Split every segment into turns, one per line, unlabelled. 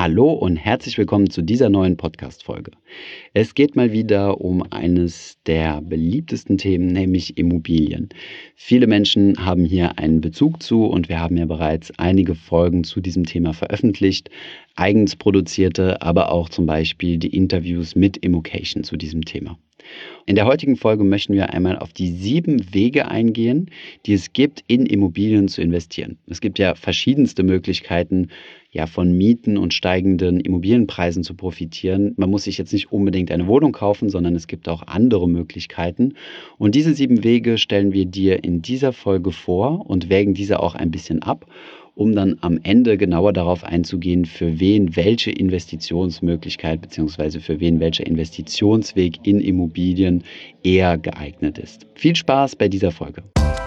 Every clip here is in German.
Hallo und herzlich willkommen zu dieser neuen Podcast-Folge. Es geht mal wieder um eines der beliebtesten Themen, nämlich Immobilien. Viele Menschen haben hier einen Bezug zu und wir haben ja bereits einige Folgen zu diesem Thema veröffentlicht, eigens produzierte, aber auch zum Beispiel die Interviews mit Immocation zu diesem Thema. In der heutigen Folge möchten wir einmal auf die 7 Wege eingehen, die es gibt, in Immobilien zu investieren. Es gibt ja verschiedenste Möglichkeiten, von Mieten und steigenden Immobilienpreisen zu profitieren. Man muss sich jetzt nicht unbedingt eine Wohnung kaufen, sondern es gibt auch andere Möglichkeiten. Und diese 7 Wege stellen wir dir in dieser Folge vor und wägen diese auch ein bisschen ab, um dann am Ende genauer darauf einzugehen, für wen welche Investitionsmöglichkeit bzw. für wen welcher Investitionsweg in Immobilien eher geeignet ist. Viel Spaß bei dieser Folge.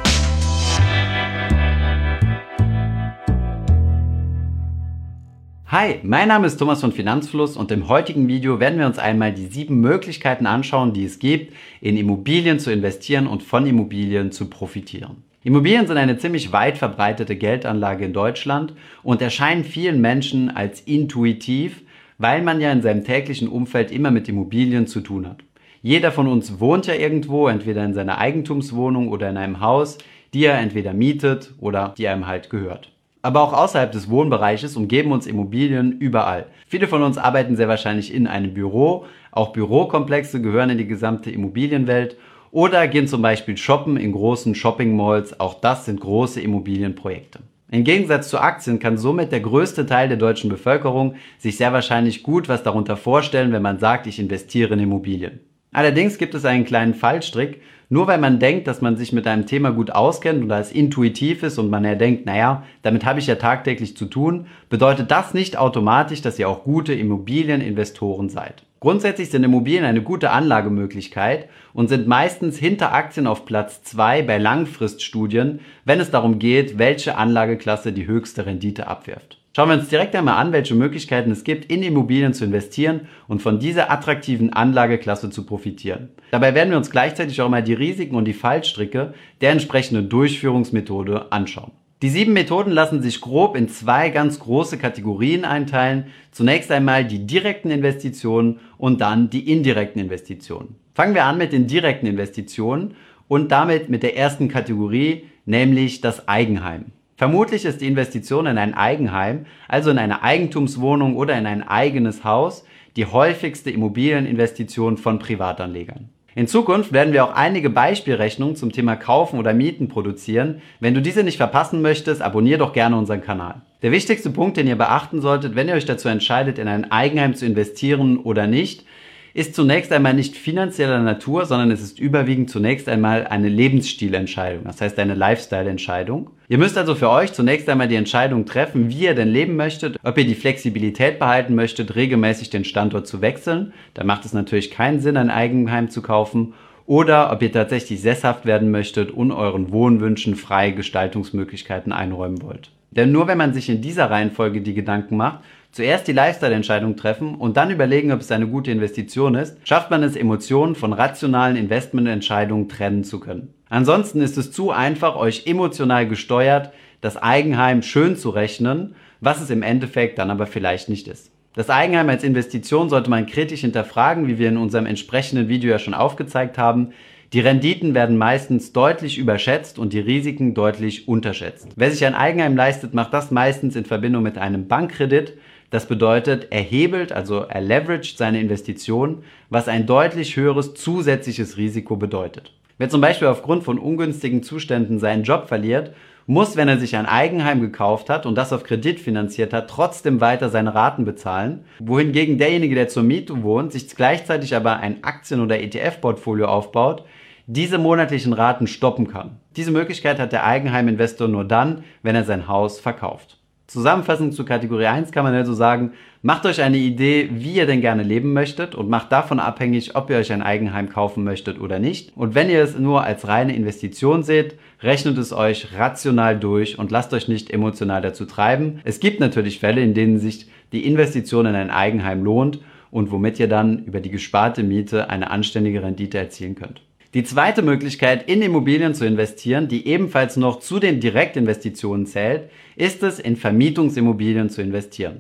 Hi, mein Name ist Thomas von Finanzfluss und im heutigen Video werden wir uns einmal die 7 Möglichkeiten anschauen, die es gibt, in Immobilien zu investieren und von Immobilien zu profitieren. Immobilien sind eine ziemlich weit verbreitete Geldanlage in Deutschland und erscheinen vielen Menschen als intuitiv, weil man ja in seinem täglichen Umfeld immer mit Immobilien zu tun hat. Jeder von uns wohnt ja irgendwo, entweder in seiner Eigentumswohnung oder in einem Haus, die er entweder mietet oder die einem halt gehört. Aber auch außerhalb des Wohnbereiches umgeben uns Immobilien überall. Viele von uns arbeiten sehr wahrscheinlich in einem Büro, auch Bürokomplexe gehören in die gesamte Immobilienwelt. Oder gehen zum Beispiel shoppen in großen Shopping-Malls, auch das sind große Immobilienprojekte. Im Gegensatz zu Aktien kann somit der größte Teil der deutschen Bevölkerung sich sehr wahrscheinlich gut was darunter vorstellen, wenn man sagt, ich investiere in Immobilien. Allerdings gibt es einen kleinen Fallstrick. Nur weil man denkt, dass man sich mit einem Thema gut auskennt oder es intuitiv ist und man ja denkt, damit habe ich ja tagtäglich zu tun, bedeutet das nicht automatisch, dass ihr auch gute Immobilieninvestoren seid. Grundsätzlich sind Immobilien eine gute Anlagemöglichkeit und sind meistens hinter Aktien auf Platz 2 bei Langfriststudien, wenn es darum geht, welche Anlageklasse die höchste Rendite abwirft. Schauen wir uns direkt einmal an, welche Möglichkeiten es gibt, in Immobilien zu investieren und von dieser attraktiven Anlageklasse zu profitieren. Dabei werden wir uns gleichzeitig auch mal die Risiken und die Fallstricke der entsprechenden Durchführungsmethode anschauen. Die 7 Methoden lassen sich grob in 2 ganz große Kategorien einteilen. Zunächst einmal die direkten Investitionen und dann die indirekten Investitionen. Fangen wir an mit den direkten Investitionen und damit mit der ersten Kategorie, nämlich das Eigenheim. Vermutlich ist die Investition in ein Eigenheim, also in eine Eigentumswohnung oder in ein eigenes Haus, die häufigste Immobilieninvestition von Privatanlegern. In Zukunft werden wir auch einige Beispielrechnungen zum Thema Kaufen oder Mieten produzieren. Wenn du diese nicht verpassen möchtest, abonniere doch gerne unseren Kanal. Der wichtigste Punkt, den ihr beachten solltet, wenn ihr euch dazu entscheidet, in ein Eigenheim zu investieren oder nicht, ist zunächst einmal nicht finanzieller Natur, sondern es ist überwiegend zunächst einmal eine Lebensstilentscheidung, das heißt eine Lifestyle-Entscheidung. Ihr müsst also für euch zunächst einmal die Entscheidung treffen, wie ihr denn leben möchtet, ob ihr die Flexibilität behalten möchtet, regelmäßig den Standort zu wechseln, dann macht es natürlich keinen Sinn, ein Eigenheim zu kaufen, oder ob ihr tatsächlich sesshaft werden möchtet und euren Wohnwünschen freie Gestaltungsmöglichkeiten einräumen wollt. Denn nur wenn man sich in dieser Reihenfolge die Gedanken macht, zuerst die Lifestyle-Entscheidung treffen und dann überlegen, ob es eine gute Investition ist, schafft man es, Emotionen von rationalen Investmententscheidungen trennen zu können. Ansonsten ist es zu einfach, euch emotional gesteuert, das Eigenheim schön zu rechnen, was es im Endeffekt dann aber vielleicht nicht ist. Das Eigenheim als Investition sollte man kritisch hinterfragen, wie wir in unserem entsprechenden Video ja schon aufgezeigt haben. Die Renditen werden meistens deutlich überschätzt und die Risiken deutlich unterschätzt. Wer sich ein Eigenheim leistet, macht das meistens in Verbindung mit einem Bankkredit. Das bedeutet, er hebelt, also er leveraged seine Investition, was ein deutlich höheres zusätzliches Risiko bedeutet. Wer zum Beispiel aufgrund von ungünstigen Zuständen seinen Job verliert, muss, wenn er sich ein Eigenheim gekauft hat und das auf Kredit finanziert hat, trotzdem weiter seine Raten bezahlen, wohingegen derjenige, der zur Miete wohnt, sich gleichzeitig aber ein Aktien- oder ETF-Portfolio aufbaut, diese monatlichen Raten stoppen kann. Diese Möglichkeit hat der Eigenheiminvestor nur dann, wenn er sein Haus verkauft. Zusammenfassend zu Kategorie 1 kann man also sagen, macht euch eine Idee, wie ihr denn gerne leben möchtet und macht davon abhängig, ob ihr euch ein Eigenheim kaufen möchtet oder nicht. Und wenn ihr es nur als reine Investition seht, rechnet es euch rational durch und lasst euch nicht emotional dazu treiben. Es gibt natürlich Fälle, in denen sich die Investition in ein Eigenheim lohnt und womit ihr dann über die gesparte Miete eine anständige Rendite erzielen könnt. Die zweite Möglichkeit, in Immobilien zu investieren, die ebenfalls noch zu den Direktinvestitionen zählt, ist es, in Vermietungsimmobilien zu investieren.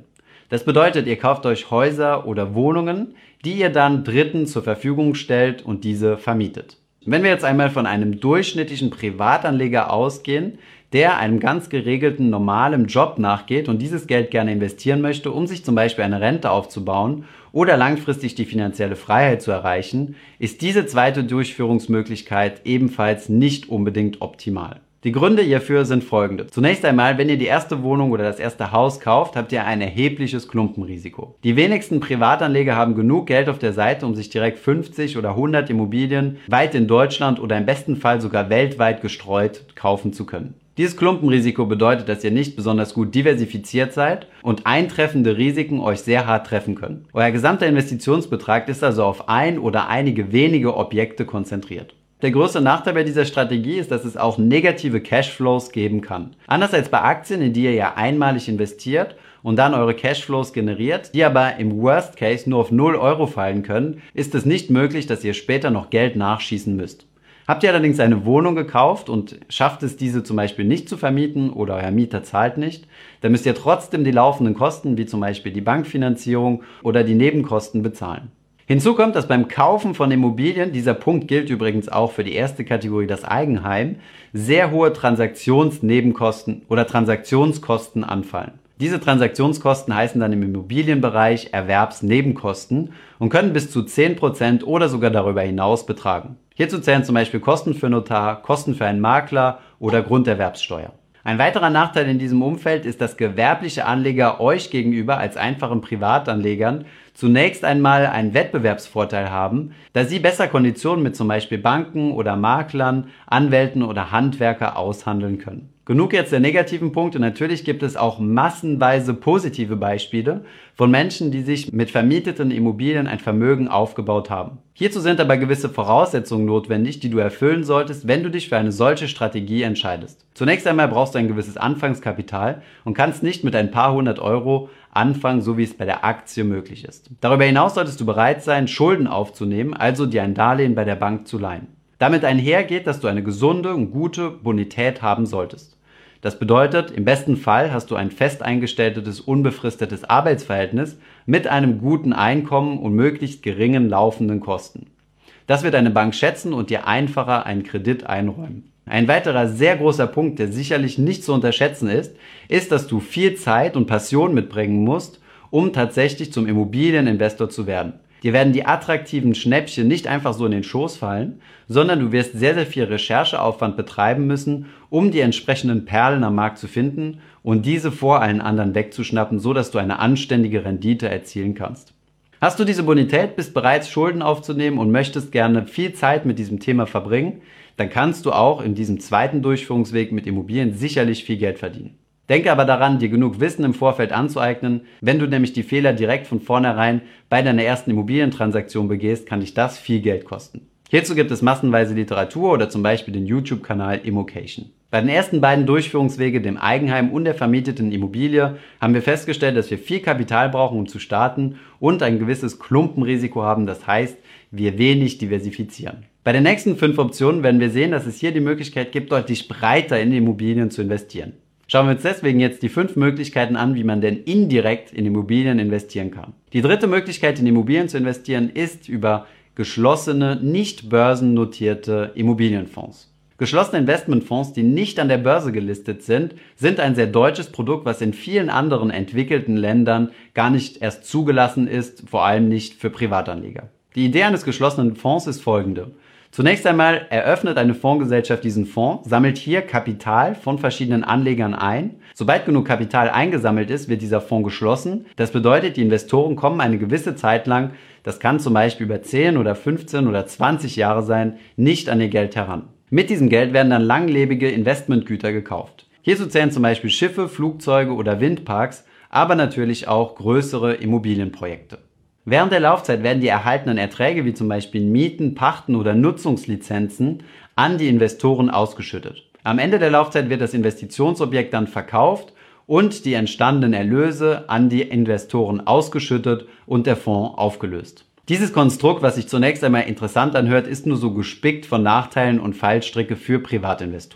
Das bedeutet, ihr kauft euch Häuser oder Wohnungen, die ihr dann Dritten zur Verfügung stellt und diese vermietet. Wenn wir jetzt einmal von einem durchschnittlichen Privatanleger ausgehen, der einem ganz geregelten, normalen Job nachgeht und dieses Geld gerne investieren möchte, um sich zum Beispiel eine Rente aufzubauen oder langfristig die finanzielle Freiheit zu erreichen, ist diese zweite Durchführungsmöglichkeit ebenfalls nicht unbedingt optimal. Die Gründe hierfür sind folgende. Zunächst einmal, wenn ihr die erste Wohnung oder das erste Haus kauft, habt ihr ein erhebliches Klumpenrisiko. Die wenigsten Privatanleger haben genug Geld auf der Seite, um sich direkt 50 oder 100 Immobilien weit in Deutschland oder im besten Fall sogar weltweit gestreut kaufen zu können. Dieses Klumpenrisiko bedeutet, dass ihr nicht besonders gut diversifiziert seid und eintreffende Risiken euch sehr hart treffen können. Euer gesamter Investitionsbetrag ist also auf ein oder einige wenige Objekte konzentriert. Der größte Nachteil bei dieser Strategie ist, dass es auch negative Cashflows geben kann. Anders als bei Aktien, in die ihr ja einmalig investiert und dann eure Cashflows generiert, die aber im Worst Case nur auf 0 Euro fallen können, ist es nicht möglich, dass ihr später noch Geld nachschießen müsst. Habt ihr allerdings eine Wohnung gekauft und schafft es, diese zum Beispiel nicht zu vermieten oder euer Mieter zahlt nicht, dann müsst ihr trotzdem die laufenden Kosten, wie zum Beispiel die Bankfinanzierung oder die Nebenkosten bezahlen. Hinzu kommt, dass beim Kaufen von Immobilien, dieser Punkt gilt übrigens auch für die erste Kategorie, das Eigenheim, sehr hohe Transaktionsnebenkosten oder Transaktionskosten anfallen. Diese Transaktionskosten heißen dann im Immobilienbereich Erwerbsnebenkosten und können bis zu 10% oder sogar darüber hinaus betragen. Hierzu zählen zum Beispiel Kosten für Notar, Kosten für einen Makler oder Grunderwerbssteuer. Ein weiterer Nachteil in diesem Umfeld ist, dass gewerbliche Anleger euch gegenüber als einfachen Privatanlegern zunächst einmal einen Wettbewerbsvorteil haben, da sie besser Konditionen mit zum Beispiel Banken oder Maklern, Anwälten oder Handwerker aushandeln können. Genug jetzt der negativen Punkte. Natürlich gibt es auch massenweise positive Beispiele von Menschen, die sich mit vermieteten Immobilien ein Vermögen aufgebaut haben. Hierzu sind aber gewisse Voraussetzungen notwendig, die du erfüllen solltest, wenn du dich für eine solche Strategie entscheidest. Zunächst einmal brauchst du ein gewisses Anfangskapital und kannst nicht mit ein paar hundert Euro anfangen, so wie es bei der Aktie möglich ist. Darüber hinaus solltest du bereit sein, Schulden aufzunehmen, also dir ein Darlehen bei der Bank zu leihen. Damit einhergeht, dass du eine gesunde und gute Bonität haben solltest. Das bedeutet, im besten Fall hast du ein fest eingestelltes, unbefristetes Arbeitsverhältnis mit einem guten Einkommen und möglichst geringen laufenden Kosten. Das wird eine Bank schätzen und dir einfacher einen Kredit einräumen. Ein weiterer sehr großer Punkt, der sicherlich nicht zu unterschätzen ist, dass du viel Zeit und Passion mitbringen musst, um tatsächlich zum Immobilieninvestor zu werden. Dir werden die attraktiven Schnäppchen nicht einfach so in den Schoß fallen, sondern du wirst sehr, sehr viel Rechercheaufwand betreiben müssen, um die entsprechenden Perlen am Markt zu finden und diese vor allen anderen wegzuschnappen, so dass du eine anständige Rendite erzielen kannst. Hast du diese Bonität, bist bereits Schulden aufzunehmen und möchtest gerne viel Zeit mit diesem Thema verbringen, dann kannst du auch in diesem zweiten Durchführungsweg mit Immobilien sicherlich viel Geld verdienen. Denke aber daran, dir genug Wissen im Vorfeld anzueignen. Wenn du nämlich die Fehler direkt von vornherein bei deiner ersten Immobilientransaktion begehst, kann dich das viel Geld kosten. Hierzu gibt es massenweise Literatur oder zum Beispiel den YouTube-Kanal Immocation. Bei den ersten beiden Durchführungswege, dem Eigenheim und der vermieteten Immobilie, haben wir festgestellt, dass wir viel Kapital brauchen, um zu starten und ein gewisses Klumpenrisiko haben, das heißt, wir wenig diversifizieren. Bei den nächsten 5 Optionen werden wir sehen, dass es hier die Möglichkeit gibt, deutlich breiter in Immobilien zu investieren. Schauen wir uns deswegen jetzt die 5 Möglichkeiten an, wie man denn indirekt in Immobilien investieren kann. Die dritte Möglichkeit, in Immobilien zu investieren, ist über geschlossene, nicht börsennotierte Immobilienfonds. Geschlossene Investmentfonds, die nicht an der Börse gelistet sind, sind ein sehr deutsches Produkt, was in vielen anderen entwickelten Ländern gar nicht erst zugelassen ist, vor allem nicht für Privatanleger. Die Idee eines geschlossenen Fonds ist folgende. Zunächst einmal eröffnet eine Fondsgesellschaft diesen Fonds, sammelt hier Kapital von verschiedenen Anlegern ein. Sobald genug Kapital eingesammelt ist, wird dieser Fonds geschlossen. Das bedeutet, die Investoren kommen eine gewisse Zeit lang, das kann zum Beispiel über 10 oder 15 oder 20 Jahre sein, nicht an ihr Geld heran. Mit diesem Geld werden dann langlebige Investmentgüter gekauft. Hierzu zählen zum Beispiel Schiffe, Flugzeuge oder Windparks, aber natürlich auch größere Immobilienprojekte. Während der Laufzeit werden die erhaltenen Erträge wie zum Beispiel Mieten, Pachten oder Nutzungslizenzen an die Investoren ausgeschüttet. Am Ende der Laufzeit wird das Investitionsobjekt dann verkauft und die entstandenen Erlöse an die Investoren ausgeschüttet und der Fonds aufgelöst. Dieses Konstrukt, was sich zunächst einmal interessant anhört, ist nur so gespickt von Nachteilen und Fallstricke für Privatinvestoren.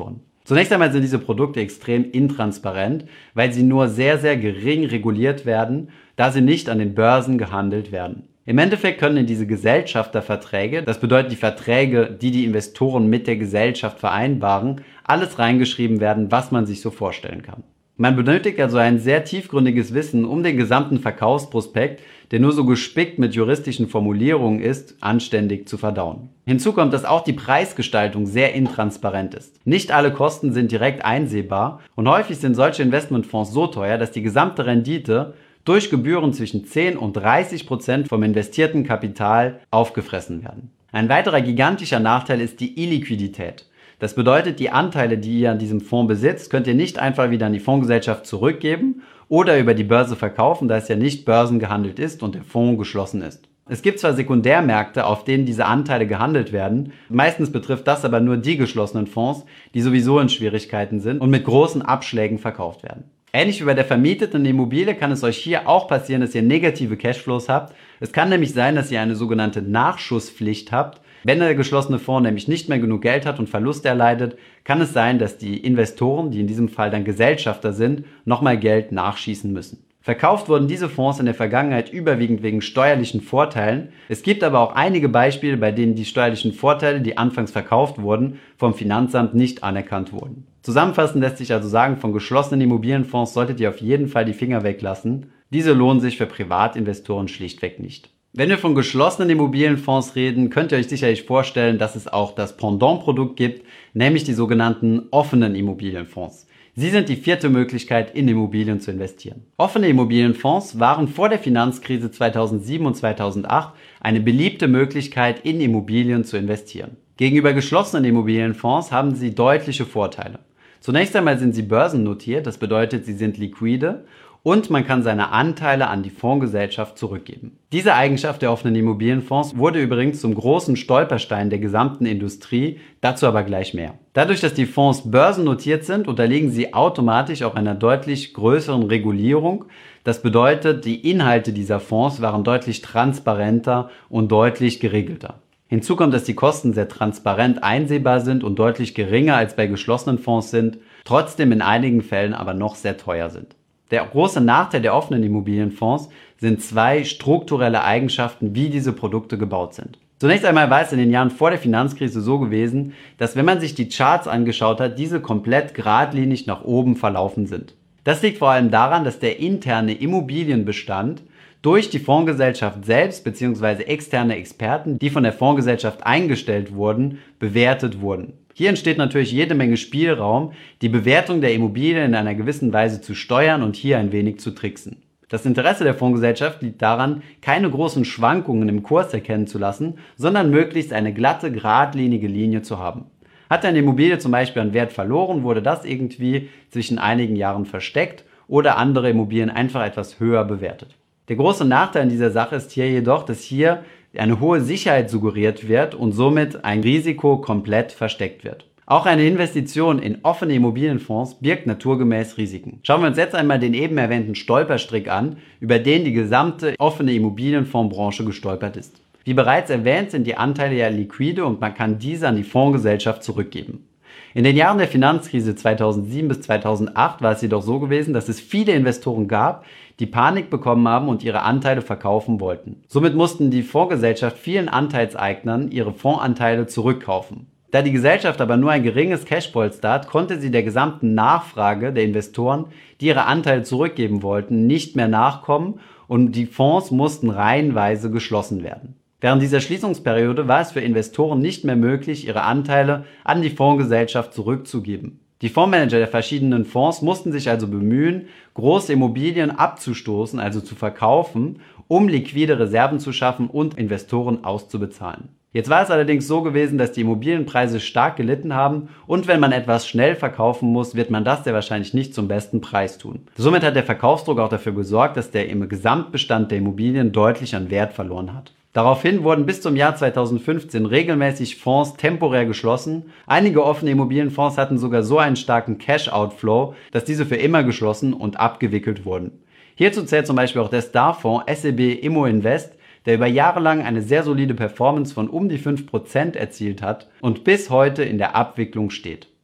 Zunächst einmal sind diese Produkte extrem intransparent, weil sie nur sehr, sehr gering reguliert werden, da sie nicht an den Börsen gehandelt werden. Im Endeffekt können in diese Gesellschafterverträge, das bedeutet die Verträge, die die Investoren mit der Gesellschaft vereinbaren, alles reingeschrieben werden, was man sich so vorstellen kann. Man benötigt also ein sehr tiefgründiges Wissen, um den gesamten Verkaufsprospekt, der nur so gespickt mit juristischen Formulierungen ist, anständig zu verdauen. Hinzu kommt, dass auch die Preisgestaltung sehr intransparent ist. Nicht alle Kosten sind direkt einsehbar und häufig sind solche Investmentfonds so teuer, dass die gesamte Rendite durch Gebühren zwischen 10 und 30% vom investierten Kapital aufgefressen werden. Ein weiterer gigantischer Nachteil ist die Illiquidität. Das bedeutet, die Anteile, die ihr an diesem Fonds besitzt, könnt ihr nicht einfach wieder an die Fondsgesellschaft zurückgeben oder über die Börse verkaufen, da es ja nicht börsengehandelt ist und der Fonds geschlossen ist. Es gibt zwar Sekundärmärkte, auf denen diese Anteile gehandelt werden, meistens betrifft das aber nur die geschlossenen Fonds, die sowieso in Schwierigkeiten sind und mit großen Abschlägen verkauft werden. Ähnlich wie bei der vermieteten Immobilie kann es euch hier auch passieren, dass ihr negative Cashflows habt. Es kann nämlich sein, dass ihr eine sogenannte Nachschusspflicht habt. Wenn der geschlossene Fonds nämlich nicht mehr genug Geld hat und Verluste erleidet, kann es sein, dass die Investoren, die in diesem Fall dann Gesellschafter sind, nochmal Geld nachschießen müssen. Verkauft wurden diese Fonds in der Vergangenheit überwiegend wegen steuerlichen Vorteilen. Es gibt aber auch einige Beispiele, bei denen die steuerlichen Vorteile, die anfangs verkauft wurden, vom Finanzamt nicht anerkannt wurden. Zusammenfassend lässt sich also sagen, von geschlossenen Immobilienfonds solltet ihr auf jeden Fall die Finger weglassen. Diese lohnen sich für Privatinvestoren schlichtweg nicht. Wenn wir von geschlossenen Immobilienfonds reden, könnt ihr euch sicherlich vorstellen, dass es auch das Pendantprodukt gibt, nämlich die sogenannten offenen Immobilienfonds. Sie sind die vierte Möglichkeit, in Immobilien zu investieren. Offene Immobilienfonds waren vor der Finanzkrise 2007 und 2008 eine beliebte Möglichkeit, in Immobilien zu investieren. Gegenüber geschlossenen Immobilienfonds haben sie deutliche Vorteile. Zunächst einmal sind sie börsennotiert, das bedeutet, sie sind liquide und man kann seine Anteile an die Fondsgesellschaft zurückgeben. Diese Eigenschaft der offenen Immobilienfonds wurde übrigens zum großen Stolperstein der gesamten Industrie, dazu aber gleich mehr. Dadurch, dass die Fonds börsennotiert sind, unterliegen sie automatisch auch einer deutlich größeren Regulierung. Das bedeutet, die Inhalte dieser Fonds waren deutlich transparenter und deutlich geregelter. Hinzu kommt, dass die Kosten sehr transparent einsehbar sind und deutlich geringer als bei geschlossenen Fonds sind, trotzdem in einigen Fällen aber noch sehr teuer sind. Der große Nachteil der offenen Immobilienfonds sind zwei strukturelle Eigenschaften, wie diese Produkte gebaut sind. Zunächst einmal war es in den Jahren vor der Finanzkrise so gewesen, dass wenn man sich die Charts angeschaut hat, diese komplett geradlinig nach oben verlaufen sind. Das liegt vor allem daran, dass der interne Immobilienbestand durch die Fondsgesellschaft selbst bzw. externe Experten, die von der Fondsgesellschaft eingestellt wurden, bewertet wurden. Hier entsteht natürlich jede Menge Spielraum, die Bewertung der Immobilie in einer gewissen Weise zu steuern und hier ein wenig zu tricksen. Das Interesse der Fondsgesellschaft liegt daran, keine großen Schwankungen im Kurs erkennen zu lassen, sondern möglichst eine glatte, geradlinige Linie zu haben. Hat eine Immobilie zum Beispiel an Wert verloren, wurde das irgendwie zwischen einigen Jahren versteckt oder andere Immobilien einfach etwas höher bewertet. Der große Nachteil in dieser Sache ist hier jedoch, dass hier eine hohe Sicherheit suggeriert wird und somit ein Risiko komplett versteckt wird. Auch eine Investition in offene Immobilienfonds birgt naturgemäß Risiken. Schauen wir uns jetzt einmal den eben erwähnten Stolperstrick an, über den die gesamte offene Immobilienfondsbranche gestolpert ist. Wie bereits erwähnt, sind die Anteile ja liquide und man kann diese an die Fondsgesellschaft zurückgeben. In den Jahren der Finanzkrise 2007 bis 2008 war es jedoch so gewesen, dass es viele Investoren gab, die Panik bekommen haben und ihre Anteile verkaufen wollten. Somit mussten die Fondsgesellschaft vielen Anteilseignern ihre Fondsanteile zurückkaufen. Da die Gesellschaft aber nur ein geringes Cashpolster hat, konnte sie der gesamten Nachfrage der Investoren, die ihre Anteile zurückgeben wollten, nicht mehr nachkommen und die Fonds mussten reihenweise geschlossen werden. Während dieser Schließungsperiode war es für Investoren nicht mehr möglich, ihre Anteile an die Fondsgesellschaft zurückzugeben. Die Fondsmanager der verschiedenen Fonds mussten sich also bemühen, große Immobilien abzustoßen, also zu verkaufen, um liquide Reserven zu schaffen und Investoren auszubezahlen. Jetzt war es allerdings so gewesen, dass die Immobilienpreise stark gelitten haben und wenn man etwas schnell verkaufen muss, wird man das sehr wahrscheinlich nicht zum besten Preis tun. Somit hat der Verkaufsdruck auch dafür gesorgt, dass der im Gesamtbestand der Immobilien deutlich an Wert verloren hat. Daraufhin wurden bis zum Jahr 2015 regelmäßig Fonds temporär geschlossen. Einige offene Immobilienfonds hatten sogar so einen starken Cash-Outflow, dass diese für immer geschlossen und abgewickelt wurden. Hierzu zählt zum Beispiel auch der Star-Fonds SEB Immo Invest, der über Jahre lang eine sehr solide Performance von um die 5% erzielt hat und bis heute in der Abwicklung steht.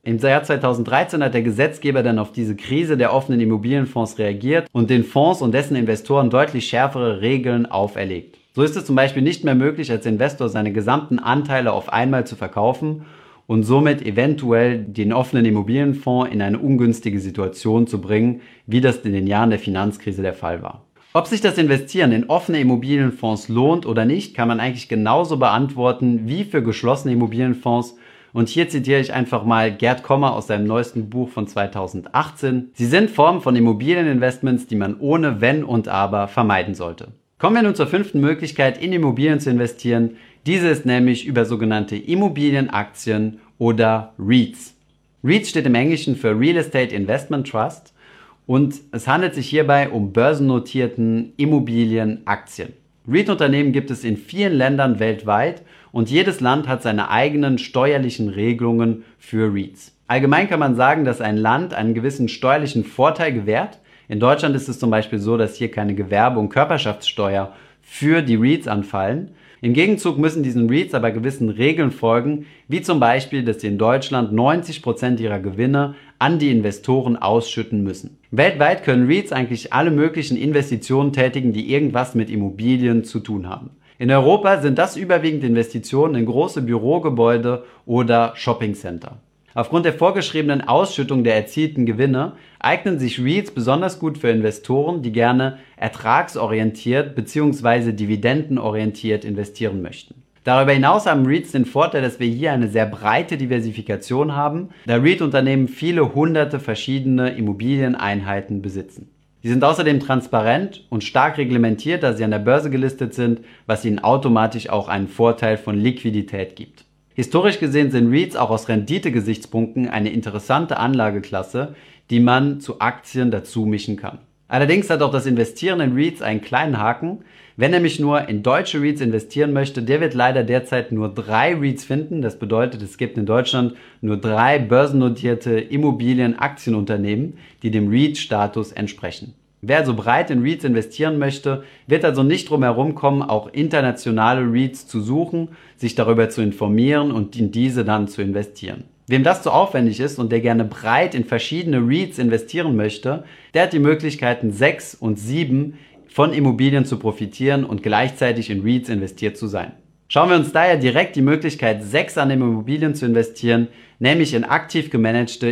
Im Jahr 2013 hat der Gesetzgeber dann auf diese Krise der offenen Immobilienfonds reagiert und den Fonds und dessen Investoren deutlich schärfere Regeln auferlegt. So ist es zum Beispiel nicht mehr möglich, als Investor seine gesamten Anteile auf einmal zu verkaufen und somit eventuell den offenen Immobilienfonds in eine ungünstige Situation zu bringen, wie das in den Jahren der Finanzkrise der Fall war. Ob sich das Investieren in offene Immobilienfonds lohnt oder nicht, kann man eigentlich genauso beantworten wie für geschlossene Immobilienfonds. Und hier zitiere ich einfach mal Gerd Kommer aus seinem neuesten Buch von 2018. Sie sind Formen von Immobilieninvestments, die man ohne Wenn und Aber vermeiden sollte. Kommen wir nun zur 5. Möglichkeit, in Immobilien zu investieren. Diese ist nämlich über sogenannte Immobilienaktien oder REITs. REITs steht im Englischen für Real Estate Investment Trust und es handelt sich hierbei um börsennotierten Immobilienaktien. REIT-Unternehmen gibt es in vielen Ländern weltweit und jedes Land hat seine eigenen steuerlichen Regelungen für REITs. Allgemein kann man sagen, dass ein Land einen gewissen steuerlichen Vorteil gewährt. In Deutschland ist es zum Beispiel so, dass hier keine Gewerbe- und Körperschaftssteuer für die REITs anfallen. Im Gegenzug müssen diesen REITs aber gewissen Regeln folgen, wie zum Beispiel, dass sie in Deutschland 90% ihrer Gewinne an die Investoren ausschütten müssen. Weltweit können REITs eigentlich alle möglichen Investitionen tätigen, die irgendwas mit Immobilien zu tun haben. In Europa sind das überwiegend Investitionen in große Bürogebäude oder Shoppingcenter. Aufgrund der vorgeschriebenen Ausschüttung der erzielten Gewinne eignen sich REITs besonders gut für Investoren, die gerne ertragsorientiert bzw. dividendenorientiert investieren möchten. Darüber hinaus haben REITs den Vorteil, dass wir hier eine sehr breite Diversifikation haben, da REIT-Unternehmen viele hunderte verschiedene Immobilieneinheiten besitzen. Sie sind außerdem transparent und stark reglementiert, da sie an der Börse gelistet sind, was ihnen automatisch auch einen Vorteil von Liquidität gibt. Historisch gesehen sind REITs auch aus Rendite-Gesichtspunkten eine interessante Anlageklasse, die man zu Aktien dazu mischen kann. Allerdings hat auch das Investieren in REITs einen kleinen Haken. Wer nämlich nur in deutsche REITs investieren möchte, der wird leider derzeit nur 3 REITs finden. Das bedeutet, es gibt in Deutschland nur 3 börsennotierte Immobilienaktien-Unternehmen, die dem REIT-Status entsprechen. Wer also breit in REITs investieren möchte, wird also nicht drum herum kommen, auch internationale REITs zu suchen, sich darüber zu informieren und in diese dann zu investieren. Wem das zu aufwendig ist und der gerne breit in verschiedene REITs investieren möchte, der hat die Möglichkeiten 6 und 7 von Immobilien zu profitieren und gleichzeitig in REITs investiert zu sein. Schauen wir uns daher direkt die Möglichkeit 6 an Immobilien zu investieren, nämlich in aktiv gemanagte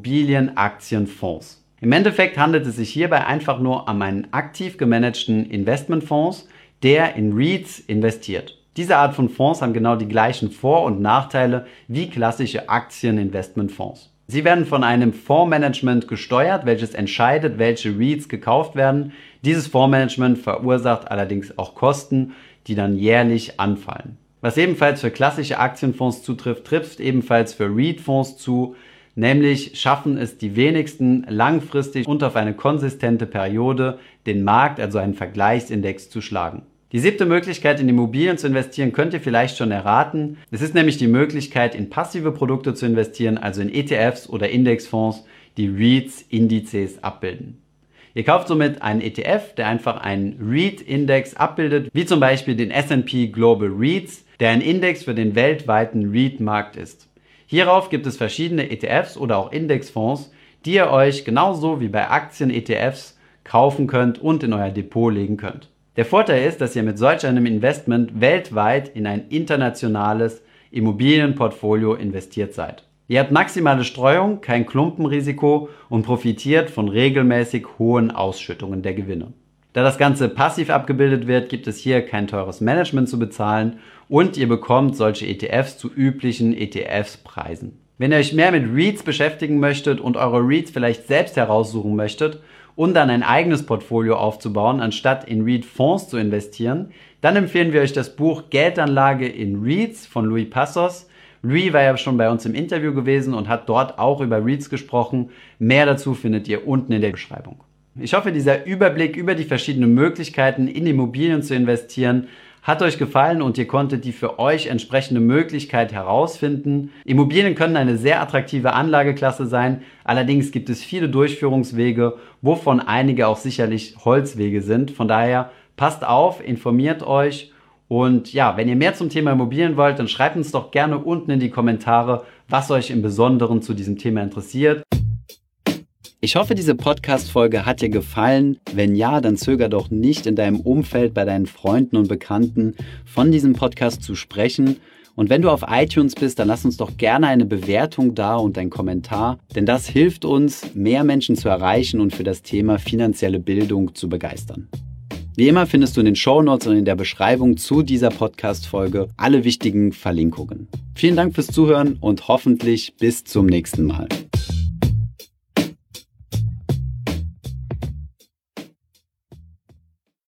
Immobilienaktienfonds. Im Endeffekt handelt es sich hierbei einfach nur um einen aktiv gemanagten Investmentfonds, der in REITs investiert. Diese Art von Fonds haben genau die gleichen Vor- und Nachteile wie klassische Aktieninvestmentfonds. Sie werden von einem Fondsmanagement gesteuert, welches entscheidet, welche REITs gekauft werden. Dieses Fondsmanagement verursacht allerdings auch Kosten, die dann jährlich anfallen. Was ebenfalls für klassische Aktienfonds zutrifft, trifft ebenfalls für REIT-Fonds zu. Nämlich schaffen es die wenigsten langfristig und auf eine konsistente Periode den Markt, also einen Vergleichsindex, zu schlagen. Die 7. Möglichkeit, in Immobilien zu investieren, könnt ihr vielleicht schon erraten. Es ist nämlich die Möglichkeit, in passive Produkte zu investieren, also in ETFs oder Indexfonds, die REITs-Indizes abbilden. Ihr kauft somit einen ETF, der einfach einen REIT-Index abbildet, wie zum Beispiel den S&P Global REITs, der ein Index für den weltweiten REIT-Markt ist. Hierauf gibt es verschiedene ETFs oder auch Indexfonds, die ihr euch genauso wie bei Aktien-ETFs kaufen könnt und in euer Depot legen könnt. Der Vorteil ist, dass ihr mit solch einem Investment weltweit in ein internationales Immobilienportfolio investiert seid. Ihr habt maximale Streuung, kein Klumpenrisiko und profitiert von regelmäßig hohen Ausschüttungen der Gewinne. Da das Ganze passiv abgebildet wird, gibt es hier kein teures Management zu bezahlen und ihr bekommt solche ETFs zu üblichen ETF-Preisen. Wenn ihr euch mehr mit REITs beschäftigen möchtet und eure REITs vielleicht selbst heraussuchen möchtet und dann ein eigenes Portfolio aufzubauen, anstatt in REIT-Fonds zu investieren, dann empfehlen wir euch das Buch Geldanlage in REITs von Louis Passos. Louis war ja schon bei uns im Interview gewesen und hat dort auch über REITs gesprochen. Mehr dazu findet ihr unten in der Beschreibung. Ich hoffe, dieser Überblick über die verschiedenen Möglichkeiten in Immobilien zu investieren hat euch gefallen und ihr konntet die für euch entsprechende Möglichkeit herausfinden. Immobilien können eine sehr attraktive Anlageklasse sein, allerdings gibt es viele Durchführungswege, wovon einige auch sicherlich Holzwege sind. Von daher passt auf, informiert euch Und ja, wenn ihr mehr zum Thema Immobilien wollt, dann schreibt uns doch gerne unten in die Kommentare, was euch im Besonderen zu diesem Thema interessiert. Ich hoffe, diese Podcast-Folge hat dir gefallen. Wenn ja, dann zöger doch nicht, in deinem Umfeld, bei deinen Freunden und Bekannten von diesem Podcast zu sprechen. Und wenn du auf iTunes bist, dann lass uns doch gerne eine Bewertung da und einen Kommentar, denn das hilft uns, mehr Menschen zu erreichen und für das Thema finanzielle Bildung zu begeistern. Wie immer findest du in den Shownotes und in der Beschreibung zu dieser Podcast-Folge alle wichtigen Verlinkungen. Vielen Dank fürs Zuhören und hoffentlich bis zum nächsten Mal.